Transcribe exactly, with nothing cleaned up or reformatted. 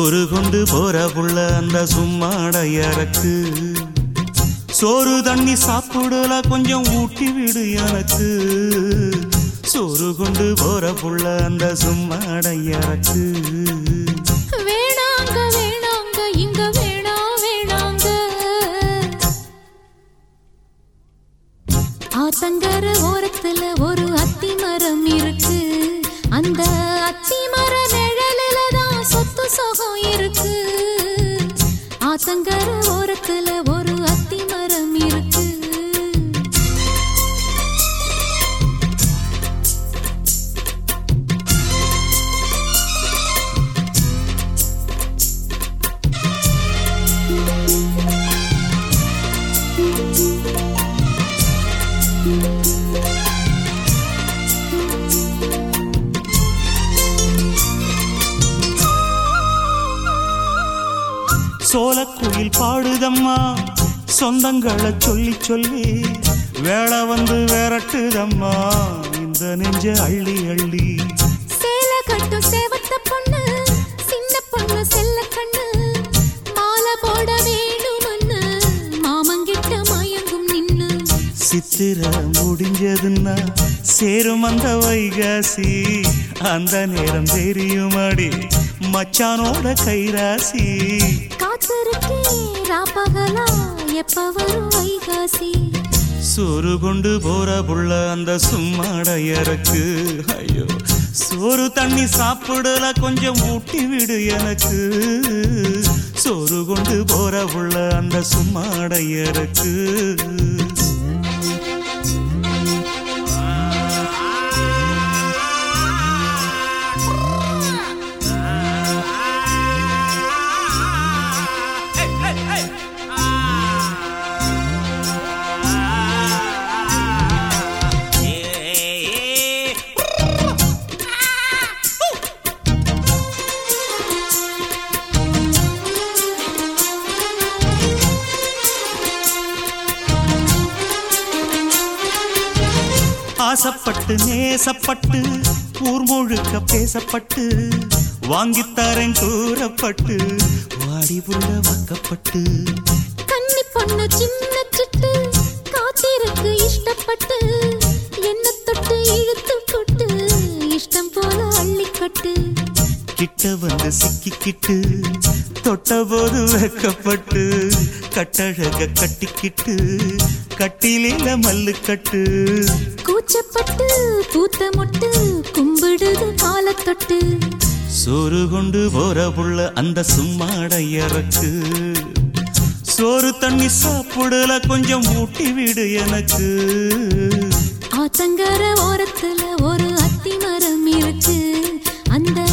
சோறு கொண்டு போற புள்ள அந்த சும்மாடையறக்கு சோறு தண்ணி சாப்பிடல கொஞ்சம் ஊட்டி விடு எனக்கு சோறு கொண்டு போற புள்ள அந்த சும்மாடையறக்கு வேணாங்க வேணாங்க இங்க வேணா வேணாங்க ஆத்தங்கர ஓரத்துல ஒரு அத்தி மரம் இருக்கு அந்த அத்தி மர நிழலில தான் சொத்து சுகம் இருக்கு ஆத்தங்கர ஓரத்துல ஒரு அத்தி மரம் இருக்கு சோலக்குயில் பாடுதம்மா சொந்தங்களை சொல்லி சொல்லி வேளை வந்து விரட்டுதம்மா இந்த நெஞ்ச அள்ளி அள்ளி சேல கட்டும் சேவத்த பொண்ணு சின்ன பொண்ணு செல்ல கண்ணு மாலை போட வேணும்னு மாமங்கிட்ட மயங்கும் நின்னு சித்திர முடிஞ்சதுன்னா சேரும் அந்த வைகாசி அந்த நேரம் தெரியுமாடி மச்சானோட கைராசி காத்திருக்கே ராப்பகலா எப்ப வரும் வைகாசி சோறு கொண்டு போற புள்ள அந்த சும்மாடையறக்கு ஐயோ சோறு தண்ணி சாப்பிடல கொஞ்சம் ஊட்டி விடு எனக்கு சோறு கொண்டு போற புள்ள அந்த சும்மாடையறக்கு ஆசப்பட்டு நேசப்பட்டு ஊர் முழுக்க பேசப்பட்டு வாங்கித்தாரன் கூறப்பட்டு வாடி புள்ள வாக்கப்பட்டு கன்னி பொண்ணு சின்ன சிட்டு காத்திருக்கு இஷ்டப்பட்டு என்ன தொட்டு இழுத்து போட்டு இஷ்டம் போல அள்ளிக்கட்டு கிட்ட வந்து சிக்கிக்கிட்டு தொட்ட போது வைக்கப்பட்டு கட்டழக கட்டிக்கிட்டு கட்டிலில மல்லு கட்டு கூச்சப்பட்டு பூத்த முட்டு கும்பிடுது காலத்தொட்டு சோறு கொண்டு போற புள்ள அந்த சும்மாடையறக்கு சோறு தண்ணி சாப்பிடல கொஞ்சம் ஊட்டி விடு எனக்கு ஆத்தங்கர ஓரத்துல ஒரு அத்தி மரம் இருக்கு அந்த